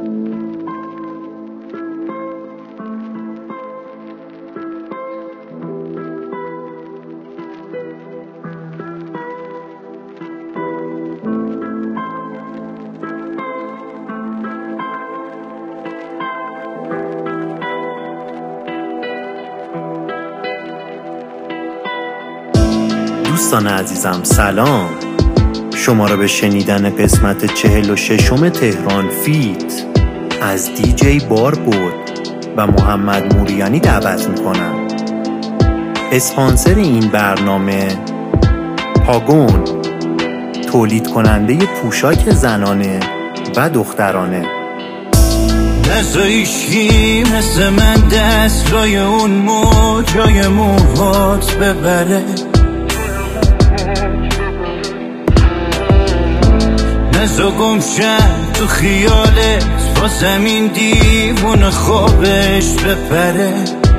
دوستان عزیزم سلام، شما را به شنیدن قسمت 46 تهران فیت از دیجی باربود و محمد موریانی دعوت میکنم. اسپانسر این برنامه پاگون، تولید کننده پوشاک زنانه و دخترانه. نزایشی مثل من دست رای اون موجای موهات ببره، نزا گمشن تو خیالت با زمین دیوون خوابش بپره.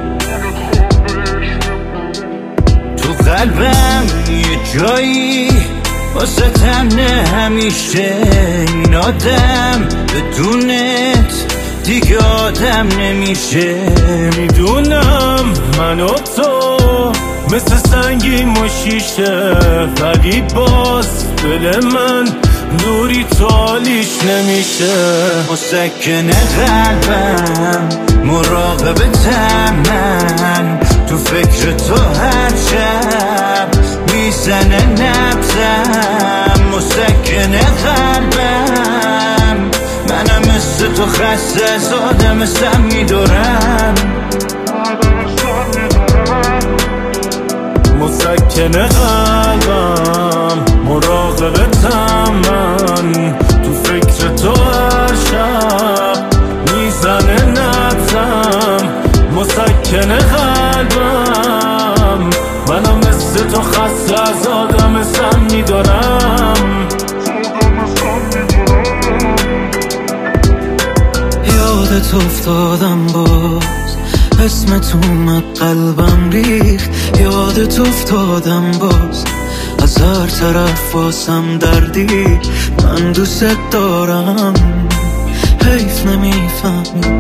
تو قلبم یه جایی واسه تمنه همیشه، این آدم بدونت دیگه آدم نمیشه. میدونم من و تو مثل سنگیم و شیشه، ولی باز دل من دوری تالیش نمیشه. مسکن قلبم مراقبتم، من تو فکر تو هر شب میزنه نبضم. مسکن قلبم منم مثل تو خسته از آدم سم میدارم. مسکن قلبم مراقبتم، من تو فکر تو هر شب میزنه نبضم. مسکن قلبم منم مثل تو خسته از آدم سم میدارم. یادت افتادم باز، اسم تو اومد قلبم ریخت. یادت افتادم باز، از هر طرف واسم دردی. من دوست دارم، حیف نمیفهمی.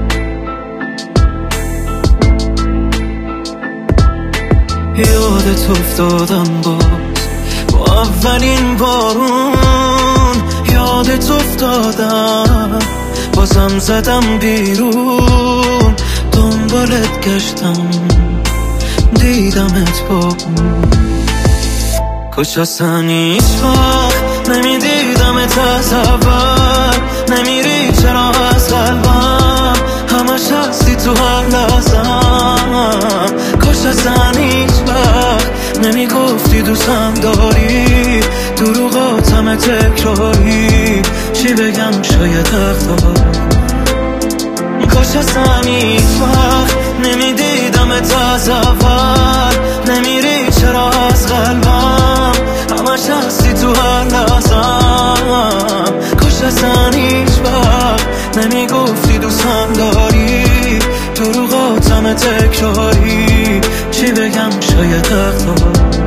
یادت افتادم باز با اولین بارون. یادت افتادم بازم زدم بیرون. دنبالت گشتم دیدمت با اون. کاش اصلا هیچ وقت نمیدیدمت از اول. نمیری چرا از قلبم، همش هستی تو هر لحظم. کاش اصلا هیچ وقت نمیگفتی دوستم داری، دروغاتم تکراری. چی بگم شاید حق داری. کاش اصلا هیچ وقت نمیدیدمت از اول. نمیری چرا از قلبم، همش هستی تو هر لحظم. کاش اصلا هیچ وقت نمیگفتی دوستم داری، دروغاتم تکراری. چی بگم شاید حق داری.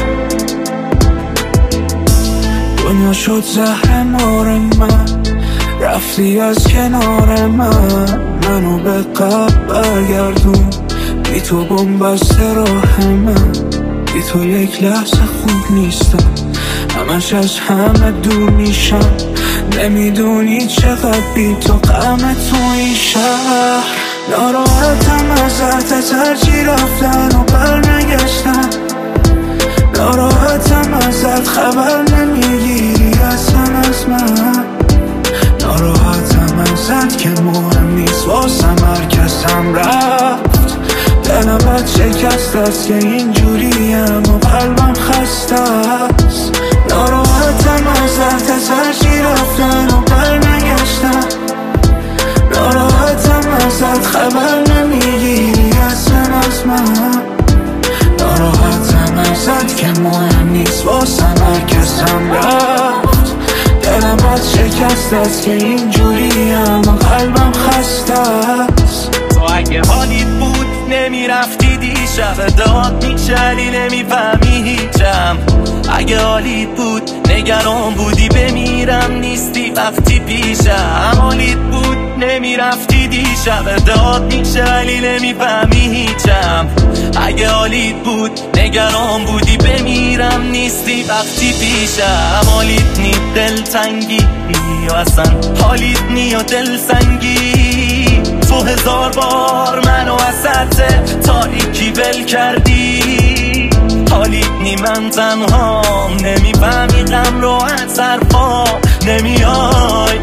دنیا شد زهر مار من، رفتی از کنار من. منو به قبل برگردون، بی تو بنبسته راه من. بی تو یک لحظه خوب نیستم، همش از همه دور میشم. نمیدونی چقدر بی تو غم تو این شهر. ناراحتم ازت هرچی رفتن و برنگشتن. ناراحتم ازت خبر نمیگیری اصلا از من. ناراحتم ازت که مهم نیست واسم هر کسم رفت. دلم بد شکست است که اینجوریم و قلبم خسته است. ناراحتم ازت هرچی رفتن و برنگشتن. ناراحتم ازت خبر نمیگیری اصلا از من. ناراحتم ازت که مهم نیست واسم هر کسم رفت. دلم بد شکست است که اینجوریم و قلبم خسته است. تو اگه حالیت بود نمیرفتی دیشب، داد میکردی نمیفهمی هیچم. اگه حالیت بود نگران بودی بمیرم، نیستی وقتی پیشم. حالیت بود نمیرفتی دیشب داد میشه ولی نمیفهمی هیچم. اگه حالیت بود نگران بودی بمیرم نیستی وقتی پیشم. حالیت نی دلتنگی یا اصلا حالیت نی و دلسنگی. تو 1000 بار منو وسط تاریکی ول کردی. حالیت نی من تنهام نمیفهمی غم رو از حرفا نمیای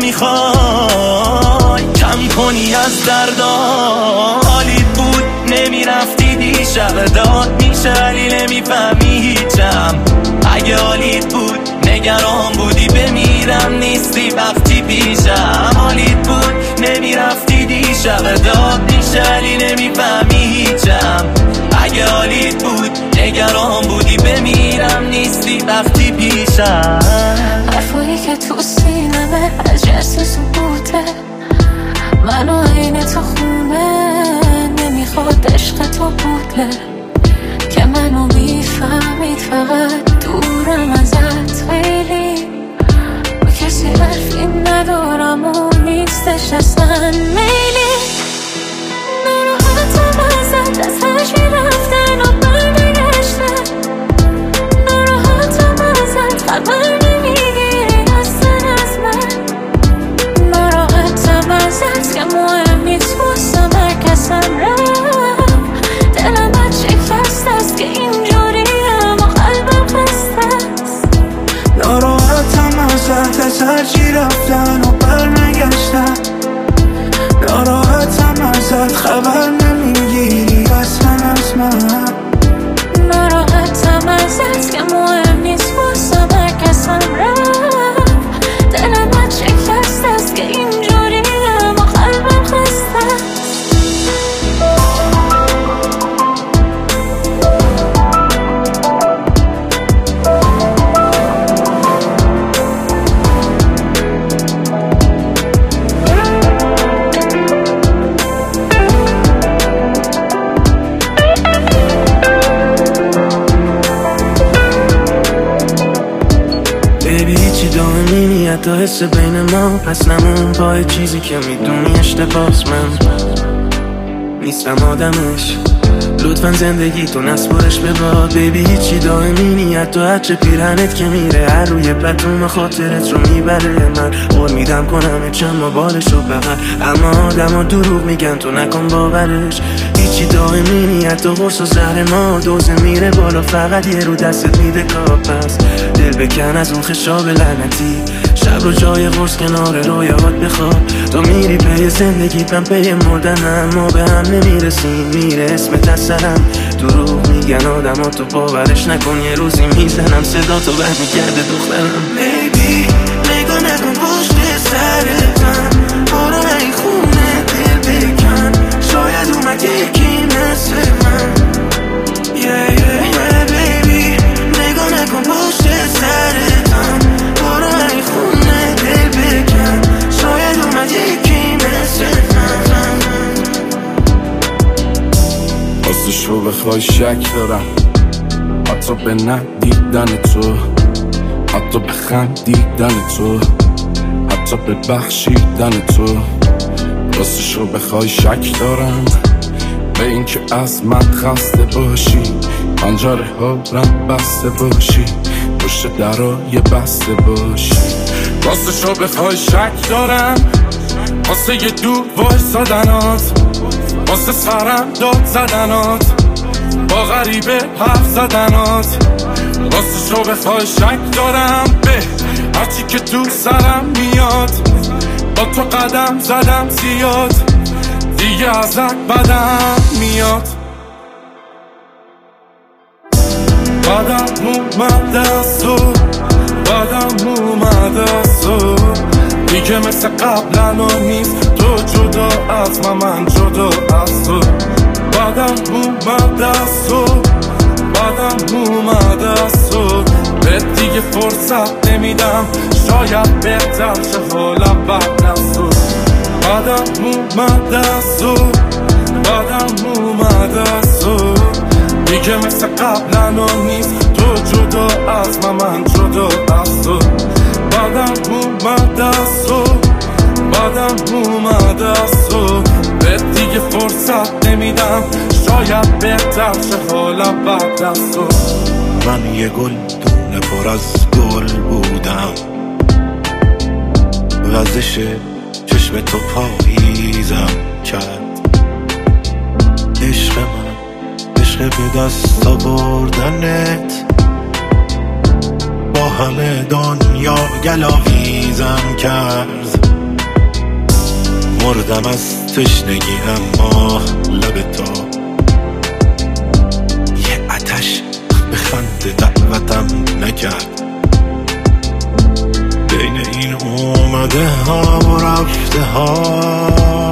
نمیخوای کم کنی از دردا. حالیت بود نمیرفتی دیشب داد میشه ولی نمیفهمی هیچم. اگه حالیت بود نگران بودی بمیرم نیستی وقتی پیشم. حالیت بود نمیرفتی دیشب داد میشه ولی نمیفهمی هیچم. اگه حالیت بود نگران بودی بمیرم نیستی وقتی پیشم. حرفایی که تو سینمه از جنس سکوته منو عین تو خونه نمیخواد عشق تو بوده که منو میفهمید فقط دورم ازت خیلی با کسی حرفی ندارم و نیستش اصلا میلی. ناراحتم ازت از هرچی رفتن و برنگشتن. ناراحتم ازت خبر نمیگیری اصلا از من. ناراحتم ازت که مهم نیست واسم هر کسم رفت. دلم بد شکست است که اینجوریم و قلبم خسته است. ناراحتم ازت از هرچی رفتن و برنگشتن. ناراحتم ازت خبر نمیگیری اصلا از من. ناراحتم ازت که مهم نیست واسم هر کسم رفت. دلم بد شکست است که اینجوریم و قلبم خسته است. تا حس بین ما پس نمون پای چیزی که میدونی اشتباس. من نیستم آدمش لطفا زندگی تو نسپرش به باد. بیبی هیچی دائمی نیت تو هرچه پیرهنت که میره هر روی پتوم خاطرت رو میبره. من قول میدم کنم چند ما بالش رو بغل اما آدم ها دروغ میگن تو نکن باورش. هیچی دائمی نیت تو قرص و زهر ما دوزه میره بالا فقط یه رو دستت میده کاپس. دل بکن از اون خشاب لعنتی شب رو جای قرص کنار رویات بخواب. تو میری پی زندگی من پی مردنم ما به هم نمیرسیم میره اسمت از سرم. دروغ میگن آدم ها تو باورش نکن یه روزی میزنم صدا تو برمیگرده دخترم. بیبی نگاه نکن پشت سرتم برو ای خونه دل بکن شاید اومد یکی مثل من. بیبی نگاه نکن پشت سرتم برو ای خونه دل بکن شاید اومد یکی مثل من. راستش رو بخوای شک دارم حتی به ندیدن تو حتی به خندیدن تو حتی به بخشیدن تو. راستش رو بخوای شک دارم به این که از من خسته باشی پنجره ها رم بسته باشی پشت درای بسته باشی. راستش رو بخوای شک دارم واسه یه دور وایسادنات واسه سرم داد زدنات با غریبه حرف زدنات. راستش رو بخوای شک دارم به هرچی که تو سرم میاد با تو قدم زدم زیاد دیگه ازت بدم میاد. بدم اومد از تو بدم اومد از تو دیگه مثل قبلا نیست تو جدا از من جدا از تو. بدم اومد از تو بدم اومد از تو به دیگه فرصت نمیدم شاید بهتر شه حالم بعد از تو. بدم اومد از تو بدم اومد از تو دیگه مثل قبلا نیست تو جدا از من جدا از تو. بدم اومد از تو بدم اومده از تو، به دیگه فرصت نمیدم، شاید بهتر چه حالم بعد از تو. من یه گل دونه پر از گل بودم، وزش چشم تو پاییزم کرد. عشق من عشق به دست آوردنت، با همه دنیا گلاویزم کرد. مردم از تشنگی اما لب تو یه آتش به خنده دعوتم نکرد. بین این اومده ها و رفته ها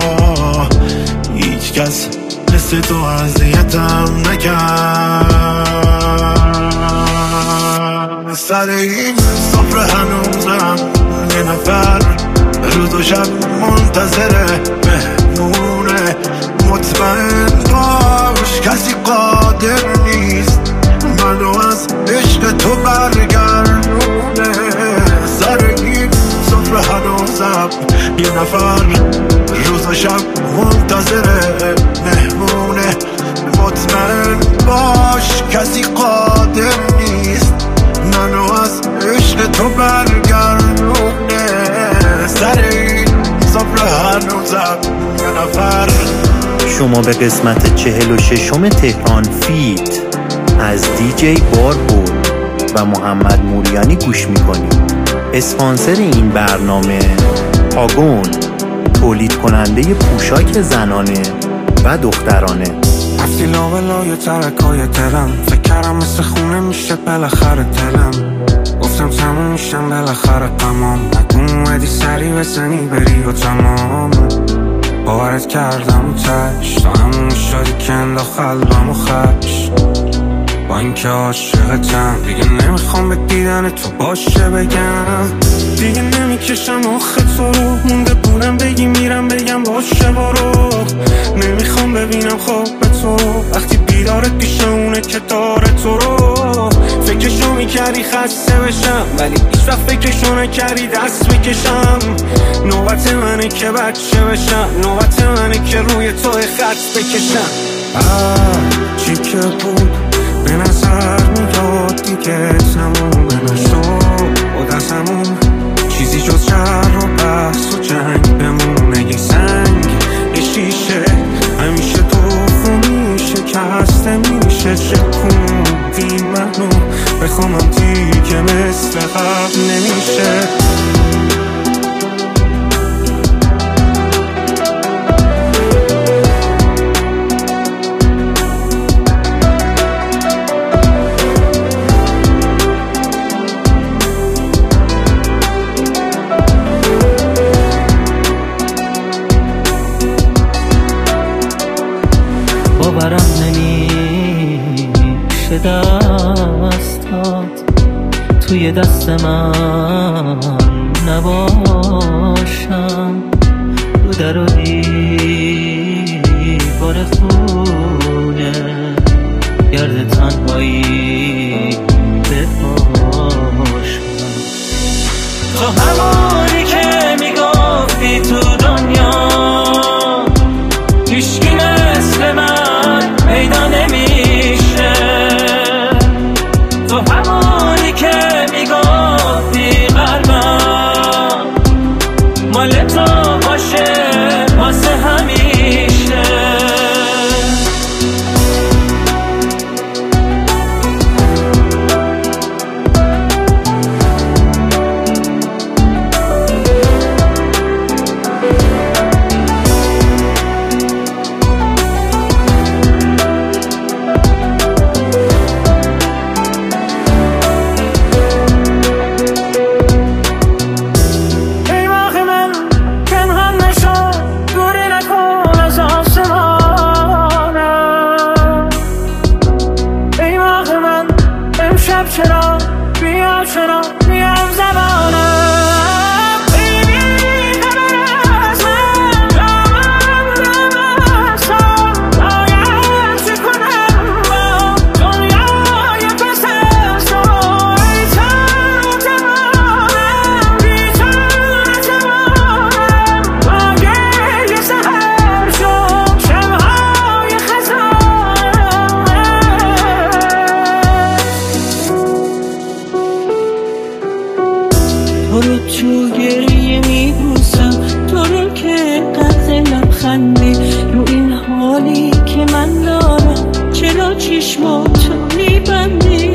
هیچ کس مثل تو اذیتم نکرد. سر این سفره هنوزم یه نفر روز و شب منتظره مهمونه. مطمئن باش کسی قادر نیست منو از عشق تو برگردونه. سر این سفره هنوزم یه نفر روز و شب منتظره مهمونه. مطمئن باش کسی قادر نیست منو از عشق تو برگردونه. سر این سفره هنوزم یه نفر. شما به قسمت 46م تهران فیت از دیجی باربود و محمد موریانی گوش میکنید. اسپانسر این برنامه پاگون، تولید کننده پوشاک زنانه و دخترانه. رفتی لابلای ترکای دلم، فکر کردم مثل خونه میشه بالاخره دلم. گفتم تموم میشم بالاخره غمام، نگو اومدی سری بزنی بری و تمام. باورت کردم تش تا همون شدی که انداخت قلبم و خش. با اینکه عاشقتم دیگه نمیخوام به دیدن تو باشه بگم. دیگه نمیکشم آخه تو رو، مونده بودم بگی میرم بگم باشه برو. نمیخوام ببینم خواب تو وقتی بیدارت پیش اونه که داره تو رو. فکرشو میکردی خسته بشم ولی هیچ وقت فکرشو نکردی دست بکشم. نوبت منه که بچه بشم، نوبت منه که روی تو خط بکشم. چی که بود به نظر میاد دیگه تمومه نشد و دستمون چیزی جز شر و بحث و جنگ بمونه. یه سنگ یه شیشه همیشه تو میشه کسته میشه. چکوندی منو بخوامم دیگه مثل قبل نمیشه. باورم نمیشه دستات توی دست من نباشم. رو در و دیوار خونه گرد تنهایی بپاشم. تو همونی که میگفتی تو دنیا هیچکی مثل من پیدا نمیشه. تو همونی که میگفتی قلبم مال تو باشه واسه همیشه. تو گریه میبوسم، تو رو که قد لبخندی رو این حالی که من دارم، چرا چشماتو میبندی؟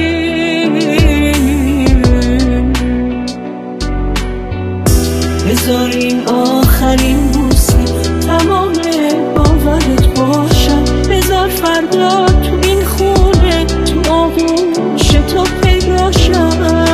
بذار این آخرین بوسه تمام باورت باشم، بذار فردا تو این خونه تو آغوش تو پیدا شم.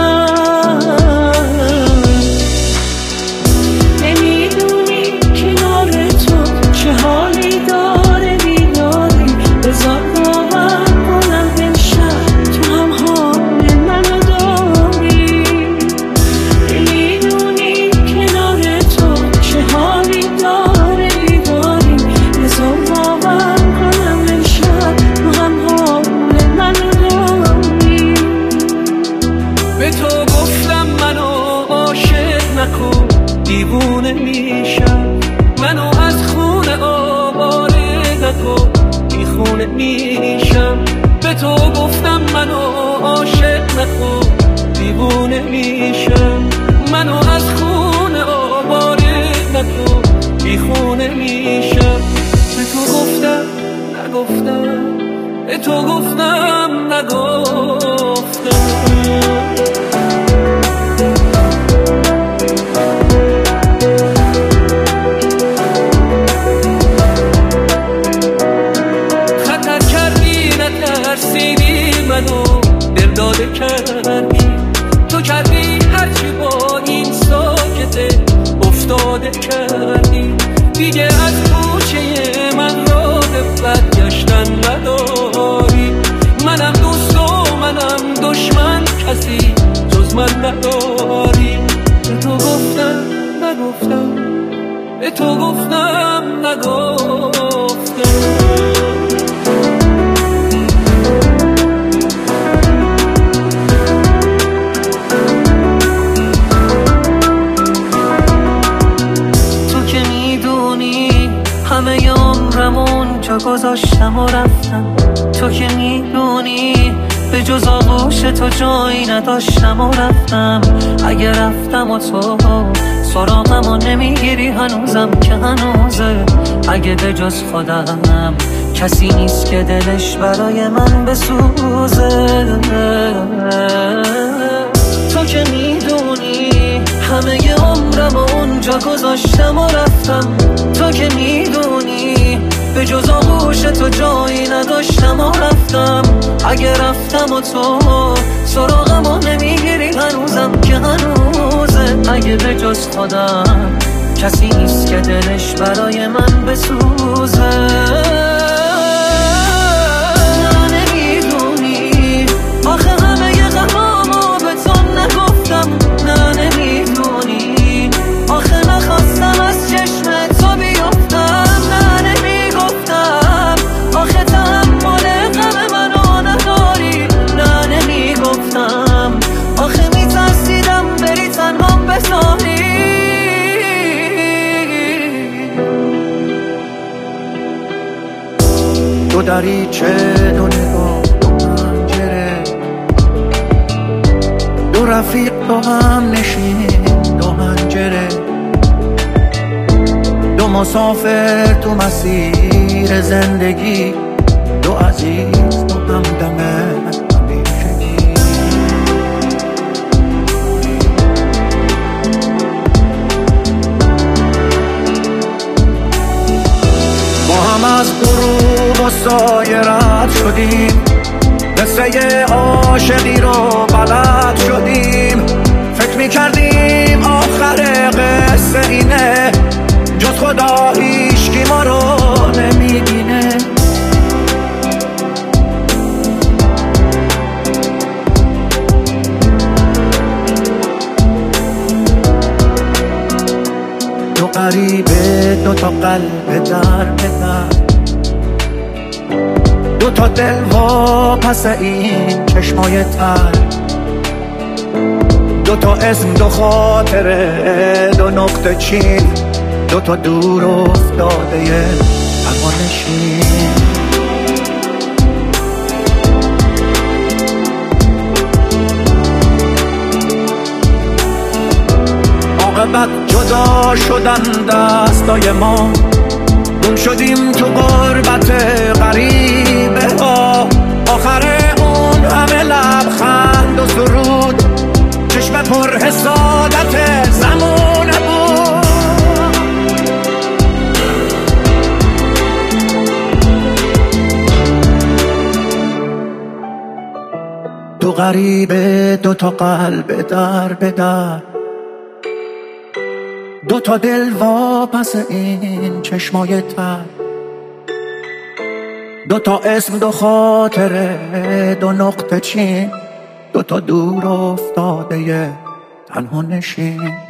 نمیدونی کنار تو چه حالی داره بیداری، بذار باور کنم امشب تو هم حال منو داری. نمیدونی کنار تو چه حالی داره بیداری، بذار باور کنم امشب تو هم حال منو داری. به تو گفتم منو عاشق نکن، دیوونه میشم، منو از خونه آواره نکن، بیخونه میشم. به تو گفتم منو عاشق نکن، دیوونه میشم، منو از خونه آواره نکن، بیخونه میشم. به تو گفتم نگفتم، به تو گفتم نگفتم. داده کردی تو، کردی هرچی با این ساکته افتاده کردی. دیگه از کوچه من راه برگشتن نداری، منم دوست و منم دشمن، کسی جز من نداری. به تو گفتم نگفتم، به تو گفتم نگفتم. همه عمرمون جا گذاشتم و رفتم، تو که میدونی به جز آغوش تو جایی نداشتم و رفتم. اگه رفتم و تو سراغم و نمیگیری هنوزم که هنوزه، اگه به جز خودم کسی نیست که دلش برای من بسوزه. تو که میدونی همه عمرم و اونجا گذاشتم و رفتم، تو که میدونی به جز آغوش تو جایی نداشتم و رفتم. اگه رفتم و تو سراغم و نمیگیری هنوزم که هنوزه، اگه به جز خودم کسی نیست که دلش برای من بسوزه. نمیدونی آخه همه غمامو به تو نگفتم، نه نمیدونی آخه نخواستم از چشم تو بیفتم، نه نمیگفتم آخه تحمل غم منو نداری، نه نمیگفتم آخه میترسیدم بری تنهام بذاری. دو دریچه دو نگاه دو پنجره، دو رفیق دو هم نشین دو پنجره، دو مسافر تو مسیر زندگی، دو عزیز دو همدم همیشگی. با هم از غروب و سایه رد شدیم، قصه عاشقی رو بلد شدیم. فکر میکردیم آخر قصه اینه، جز خدا هیچکی ما رو نمیبینه. دو غریبه دو تا قلب در بدر، دو تا دل وا پس این چشمای تر، دو تا اسم دو خاطره دو نقطه چین، دو تا دور افتاده نشین. بد جدا شدن دستای ما، گم شدیم تو غربت غریبه ها. آخر اون همه لبخند و سرود، چشم پر حسادت زمونه بود. دو غریبه، دو تا قلب در به در، دو تا دل واپس این چشمای تر، دو تا اسم، دو خاطره، دو نقطه چین، دو تا دور افتاده تنها نشین.